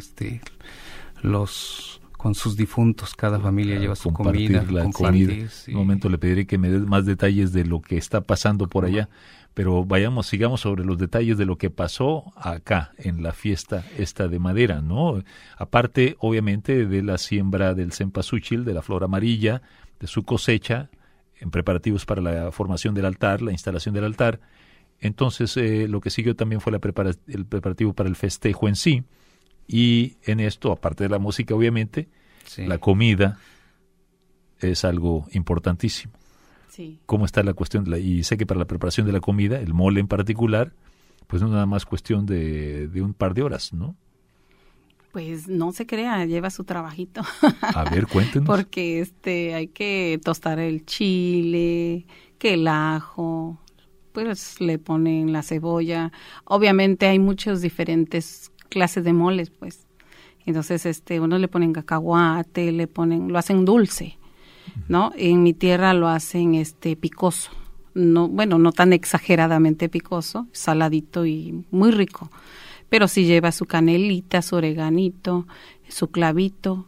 con sus difuntos, cada familia lleva su comida. En un momento le pediré que me dé más detalles de lo que está pasando por allá, pero sigamos sobre los detalles de lo que pasó acá en la fiesta esta de Madera, ¿no? Aparte, obviamente, de la siembra del cempasúchil, de la flor amarilla, de su cosecha, en preparativos para la formación del altar, la instalación del altar. Entonces, lo que siguió también fue el preparativo para el festejo en sí, y en esto, aparte de la música, obviamente, la comida es algo importantísimo. Sí. ¿Cómo está la cuestión? Y sé que para la preparación de la comida, el mole en particular, pues no es nada más cuestión de un par de horas, ¿no? Pues no se crea, lleva su trabajito. A ver, cuéntenos. Porque hay que tostar el chile, que el ajo, pues le ponen la cebolla. Obviamente hay muchos diferentes clases de moles, pues. Entonces, unos le ponen cacahuate, lo hacen dulce, ¿no? En mi tierra lo hacen picoso. No tan exageradamente picoso, saladito y muy rico. Pero sí lleva su canelita, su oreganito, su clavito,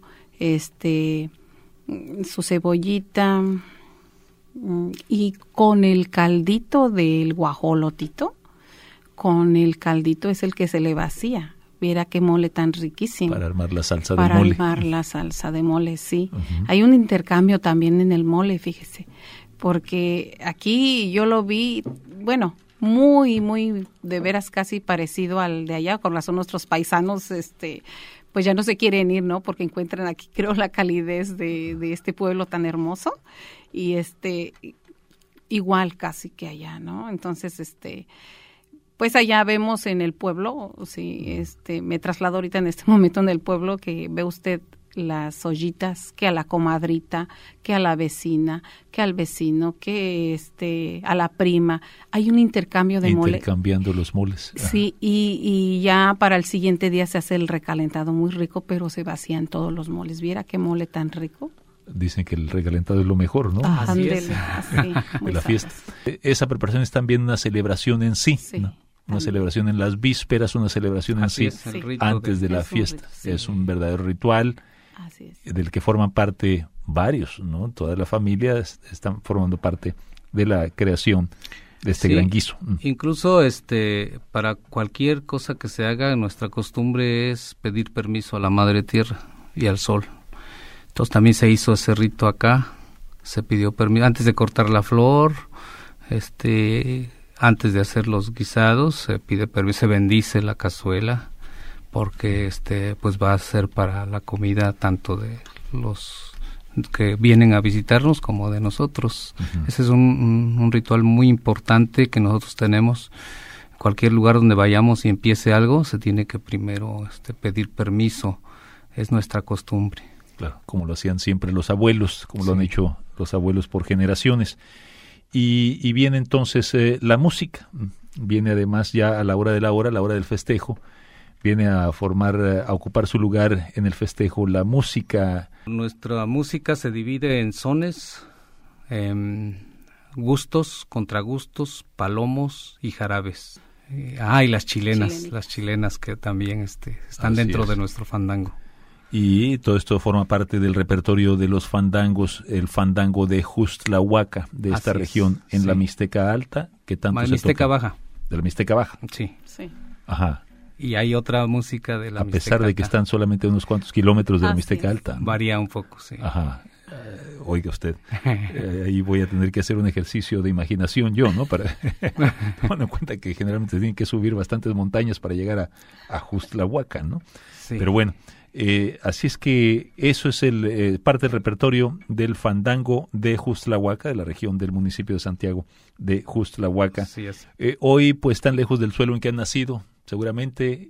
su cebollita, y con el caldito del guajolotito, con el caldito es el que se le vacía Viera qué mole tan riquísimo. Para armar la salsa de mole. Para armar la salsa de mole, sí. Uh-huh. Hay un intercambio también en el mole, fíjese, porque aquí yo lo vi, bueno, muy, muy, de veras casi parecido al de allá, con razón nuestros paisanos, pues ya no se quieren ir, ¿no? Porque encuentran aquí, creo, la calidez de este pueblo tan hermoso, y igual casi que allá, ¿no? Entonces, pues allá vemos en el pueblo, sí, me traslado ahorita en este momento en el pueblo, que ve usted las ollitas, que a la comadrita, que a la vecina, que al vecino, que a la prima. Hay un intercambio de mole. Intercambiando los moles. Ajá. Sí, y ya para el siguiente día se hace el recalentado muy rico, pero se vacían todos los moles. ¿Viera qué mole tan rico? Dicen que el recalentado es lo mejor, ¿no? Así es. De la fiesta. Esa preparación es también una celebración en sí, ¿no? Una celebración en las vísperas, una celebración en sí, antes de la fiesta. Es un verdadero ritual del que forman parte varios, ¿no? Toda la familia están formando parte de la creación de este gran guiso. Incluso para cualquier cosa que se haga, nuestra costumbre es pedir permiso a la Madre Tierra y al Sol. Entonces también se hizo ese rito acá, se pidió permiso antes de cortar la flor, antes de hacer los guisados, se pide permiso, se bendice la cazuela, porque pues va a ser para la comida tanto de los que vienen a visitarnos como de nosotros. Uh-huh. Ese es un ritual muy importante que nosotros tenemos. En cualquier lugar donde vayamos y empiece algo, se tiene que primero pedir permiso. Es nuestra costumbre. Claro, como lo hacían siempre los abuelos, como lo han hecho los abuelos por generaciones. Y viene entonces la música, viene además ya a la hora del festejo, viene a ocupar su lugar en el festejo la música. Nuestra música se divide en sones, gustos, contragustos, palomos y jarabes. Y las chilenas que también están dentro de nuestro fandango. Y todo esto forma parte del repertorio de los fandangos, el fandango de Juztlahuaca, de esta región en la Mixteca Alta, que tanto se Mixteca toca. Baja. De la Mixteca Baja. Sí. Ajá. Y hay otra música de la Mixteca Alta. A pesar de que están solamente unos cuantos kilómetros de la Mixteca Alta. Varía un poco, sí. Ajá. Oiga usted, ahí voy a tener que hacer un ejercicio de imaginación yo, ¿no? Para tomando en cuenta que generalmente tienen que subir bastantes montañas para llegar a Juztlahuaca, ¿no? Sí. Pero bueno, así es que eso es parte del repertorio del fandango de Juztlahuaca, de la región del municipio de Santiago de Juztlahuaca. Sí, es. Hoy pues están lejos del suelo en que han nacido, seguramente,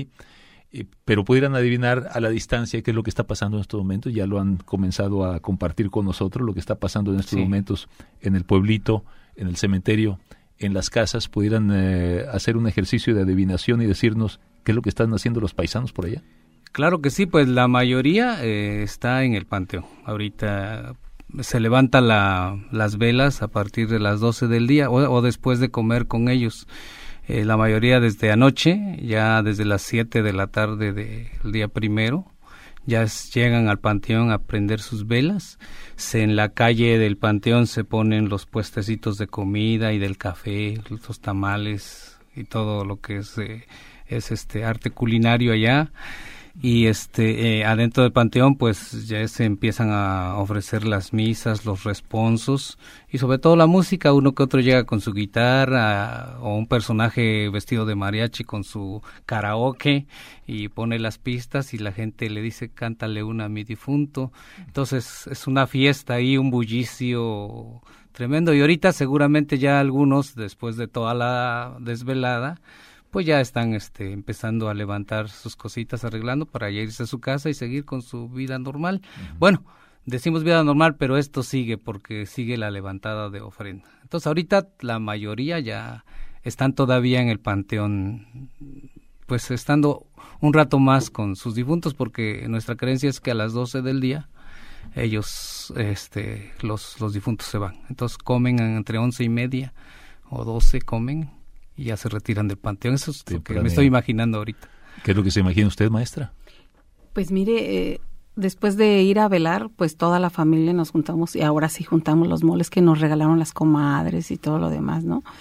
pero pudieran adivinar a la distancia qué es lo que está pasando en estos momentos. Ya lo han comenzado a compartir con nosotros, lo que está pasando en estos momentos en el pueblito, en el cementerio, en las casas. Pudieran hacer un ejercicio de adivinación y decirnos qué es lo que están haciendo los paisanos por allá. Claro que sí, pues la mayoría está en el panteón. Ahorita se levanta las velas a partir de las 12 del día o después de comer con ellos. La mayoría desde anoche, ya desde las 7 de la tarde del día primero, ya llegan al panteón a prender sus velas. En la calle del panteón se ponen los puestecitos de comida y del café, los tamales y todo lo que es arte culinario allá. Y adentro del panteón pues ya se empiezan a ofrecer las misas, los responsos y sobre todo la música. Uno que otro llega con su guitarra o un personaje vestido de mariachi con su karaoke y pone las pistas y la gente le dice cántale una a mi difunto. Entonces es una fiesta ahí, un bullicio tremendo. Y ahorita seguramente ya algunos, después de toda la desvelada, pues ya están empezando a levantar sus cositas, arreglando para ya irse a su casa y seguir con su vida normal. Uh-huh. Bueno, decimos vida normal, pero esto sigue porque sigue la levantada de ofrenda. Entonces ahorita la mayoría ya están todavía en el panteón, pues estando un rato más con sus difuntos, porque nuestra creencia es que a las 12 del día ellos, los difuntos se van. Entonces comen entre 11:30 o 12 comen y ya se retiran del panteón. Eso es lo que me estoy imaginando ahorita. ¿Qué es lo que se imagina usted, maestra? Pues mire, después de ir a velar, pues toda la familia nos juntamos y ahora sí juntamos los moles que nos regalaron las comadres y todo lo demás, ¿no?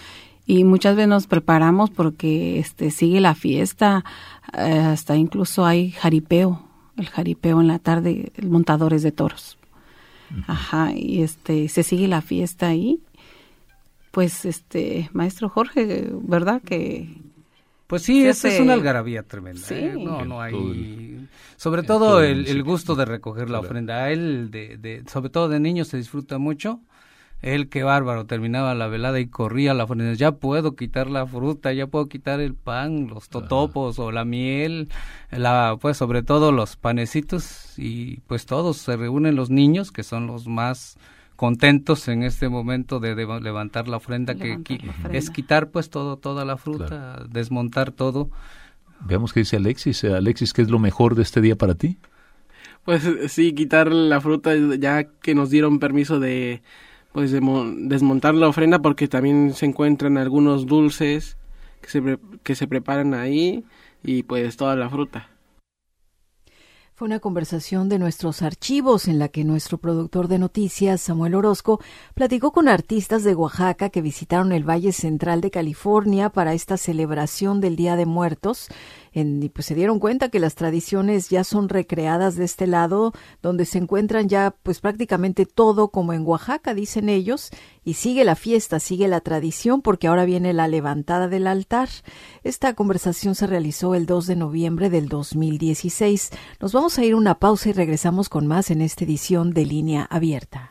Y muchas veces nos preparamos porque sigue la fiesta, hasta incluso hay jaripeo, el jaripeo en la tarde, montadores de toros. Ajá, y se sigue la fiesta ahí. Pues maestro Jorge, ¿verdad que? Pues sí, esa es una algarabía tremenda. Sí. No hay, sobre todo el gusto de recoger la ofrenda. A él, sobre todo de niño, se disfruta mucho. Él, qué bárbaro, terminaba la velada y corría a la ofrenda. Ya puedo quitar la fruta, ya puedo quitar el pan, los totopos o la miel, pues sobre todo los panecitos, y pues todos se reúnen los niños, que son los más contentos en este momento de levantar la ofrenda, es quitar pues toda la fruta, desmontar todo. Veamos qué dice Alexis. Alexis, ¿qué es lo mejor de este día para ti? Pues sí, quitar la fruta, ya que nos dieron permiso de desmontar la ofrenda, porque también se encuentran algunos dulces que se preparan ahí, y pues toda la fruta. Fue una conversación de nuestros archivos en la que nuestro productor de noticias, Samuel Orozco, platicó con artistas de Oaxaca que visitaron el Valle Central de California para esta celebración del Día de Muertos. Y pues se dieron cuenta que las tradiciones ya son recreadas de este lado, donde se encuentran ya pues prácticamente todo como en Oaxaca, dicen ellos, y sigue la fiesta, sigue la tradición, porque ahora viene la levantada del altar. Esta conversación se realizó el 2 de noviembre del 2016. Nos vamos a ir a una pausa y regresamos con más en esta edición de Línea Abierta.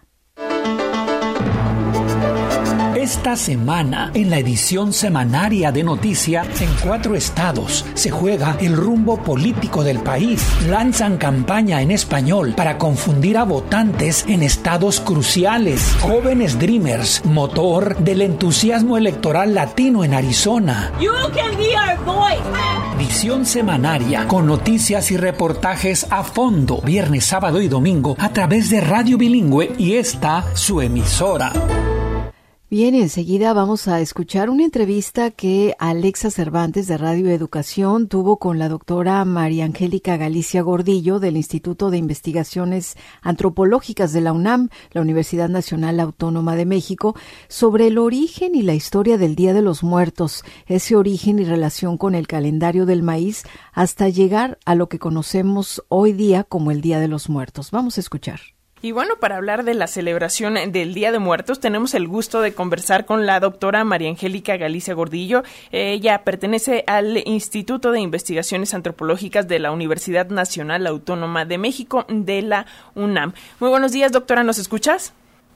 Esta semana, en la edición semanaria de Noticias, en 4 estados se juega el rumbo político del país. Lanzan campaña en español para confundir a votantes en estados cruciales. Jóvenes Dreamers, motor del entusiasmo electoral latino en Arizona. You can be our voice. Edición semanaria con noticias y reportajes a fondo, viernes, sábado y domingo a través de Radio Bilingüe y esta su emisora. Bien, enseguida vamos a escuchar una entrevista que Alexa Cervantes de Radio Educación tuvo con la doctora María Angélica Galicia Gordillo del Instituto de Investigaciones Antropológicas de la UNAM, la Universidad Nacional Autónoma de México, sobre el origen y la historia del Día de los Muertos, ese origen y relación con el calendario del maíz hasta llegar a lo que conocemos hoy día como el Día de los Muertos. Vamos a escuchar. Y bueno, para hablar de la celebración del Día de Muertos, tenemos el gusto de conversar con la doctora María Angélica Galicia Gordillo. Ella pertenece al Instituto de Investigaciones Antropológicas de la Universidad Nacional Autónoma de México, de la UNAM. Muy buenos días, doctora, ¿nos escuchas?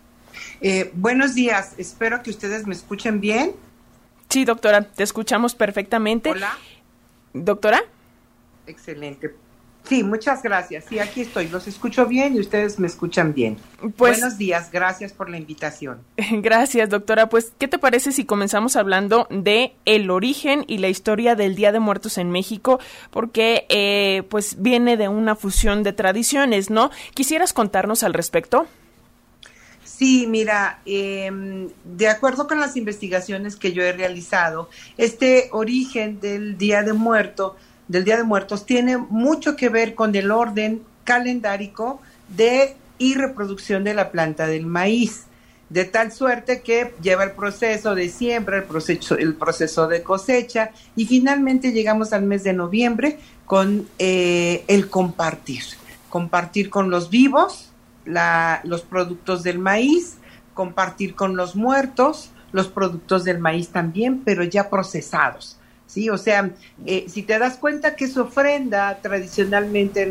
Buenos días, espero que ustedes me escuchen bien. Sí, doctora, te escuchamos perfectamente. Hola. ¿Doctora? Excelente. Sí, muchas gracias. Sí, aquí estoy. Los escucho bien y ustedes me escuchan bien. Pues, buenos días. Gracias por la invitación. Gracias, doctora. Pues, ¿qué te parece si comenzamos hablando de el origen y la historia del Día de Muertos en México? Porque, pues, viene de una fusión de tradiciones, ¿no? ¿Quisieras contarnos al respecto? Sí, mira, de acuerdo con las investigaciones que yo he realizado, este origen del Día de Muertos tiene mucho que ver con el orden calendárico y reproducción de la planta del maíz, de tal suerte que lleva el proceso de siembra, el proceso de cosecha, y finalmente llegamos al mes de noviembre con el compartir con los vivos los productos del maíz, compartir con los muertos los productos del maíz también, pero ya procesados. Sí, o sea, si te das cuenta que su ofrenda tradicionalmente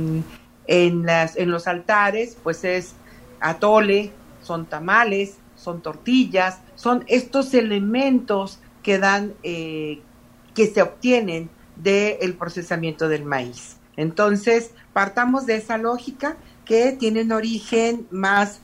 en los altares, pues es atole, son tamales, son tortillas, son estos elementos que dan, que se obtienen del procesamiento del maíz. Entonces, partamos de esa lógica que tienen origen más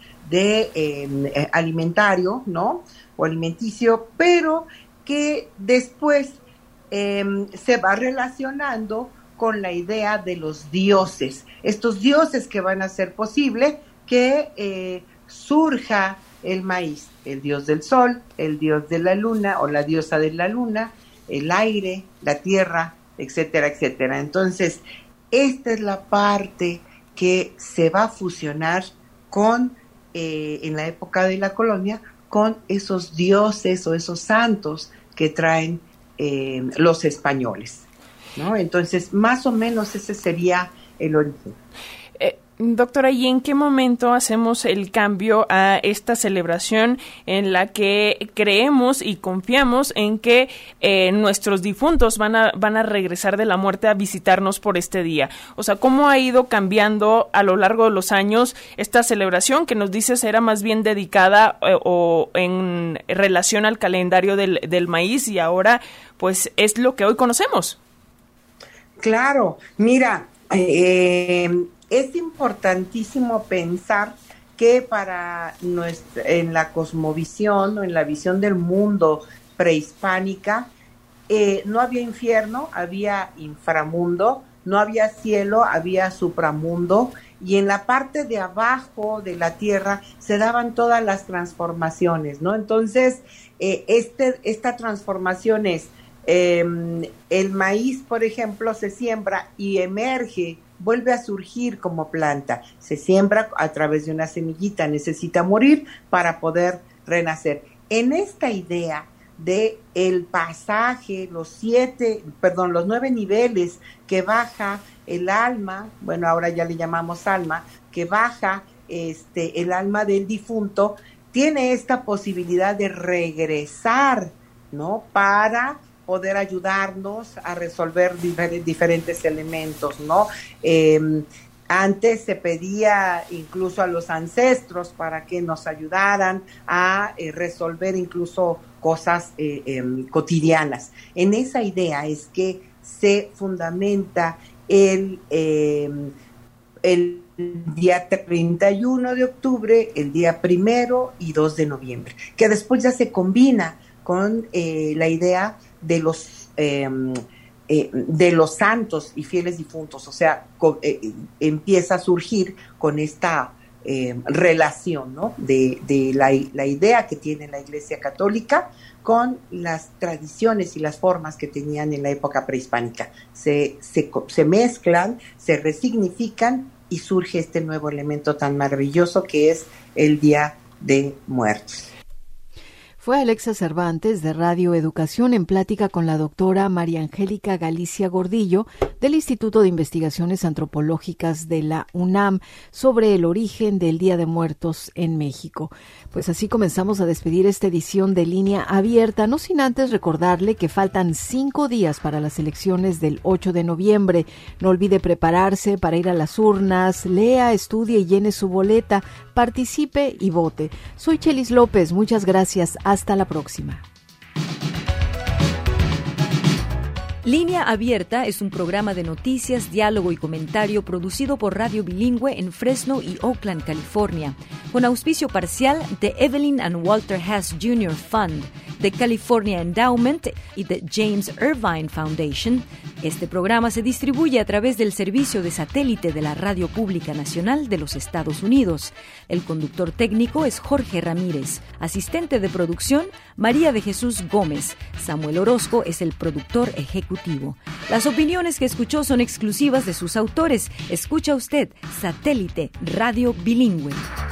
de alimentario, ¿no? O alimenticio, pero que después se va relacionando con la idea de los dioses, estos dioses que van a hacer posible que surja el maíz, el dios del sol, el dios de la luna o la diosa de la luna, el aire, la tierra, etcétera, etcétera. Entonces, esta es la parte que se va a fusionar con, en la época de la colonia, con esos dioses o esos santos que traen los españoles, ¿no? Entonces, más o menos ese sería el origen. Doctora, ¿y en qué momento hacemos el cambio a esta celebración en la que creemos y confiamos en que nuestros difuntos van a regresar de la muerte a visitarnos por este día? O sea, ¿cómo ha ido cambiando a lo largo de los años esta celebración que nos dices era más bien dedicada o en relación al calendario del maíz y ahora pues es lo que hoy conocemos? Claro, mira, es importantísimo pensar que en la cosmovisión o en la visión del mundo prehispánica no había infierno, había inframundo, no había cielo, había supramundo, y en la parte de abajo de la tierra se daban todas las transformaciones, ¿no? Entonces, esta transformación es el maíz, por ejemplo, se siembra y emerge, vuelve a surgir como planta, se siembra a través de una semillita, necesita morir para poder renacer. En esta idea de el pasaje, los 9 niveles que baja el alma, bueno, ahora ya le llamamos alma, que baja el alma del difunto, tiene esta posibilidad de regresar, ¿no? Para poder ayudarnos a resolver diferentes elementos, ¿no? Antes se pedía incluso a los ancestros para que nos ayudaran a resolver incluso cosas cotidianas. En esa idea es que se fundamenta el día 31 de octubre, el día 1 y 2 de noviembre, que después ya se combina con la idea de los santos y fieles difuntos, o sea, empieza a surgir con esta relación, ¿no? de la idea que tiene la Iglesia Católica con las tradiciones y las formas que tenían en la época prehispánica. Se mezclan, se resignifican y surge este nuevo elemento tan maravilloso que es el Día de Muertos. Fue Alexa Cervantes de Radio Educación en plática con la doctora María Angélica Galicia Gordillo del Instituto de Investigaciones Antropológicas de la UNAM sobre el origen del Día de Muertos en México. Pues así comenzamos a despedir esta edición de Línea Abierta, no sin antes recordarle que faltan 5 días para las elecciones del 8 de noviembre. No olvide prepararse para ir a las urnas, lea, estudie y llene su boleta, participe y vote. Soy Chelis López, muchas gracias. Hasta la próxima. Línea Abierta es un programa de noticias, diálogo y comentario producido por Radio Bilingüe en Fresno y Oakland, California, con auspicio parcial de Evelyn and Walter Hess Jr. Fund, de California Endowment y de James Irvine Foundation. Este programa se distribuye a través del servicio de satélite de la Radio Pública Nacional de los Estados Unidos. El conductor técnico es Jorge Ramírez, asistente de producción María de Jesús Gómez. Samuel Orozco es el productor ejecutivo. Las opiniones que escuchó son exclusivas de sus autores. Escucha usted Satélite Radio Bilingüe.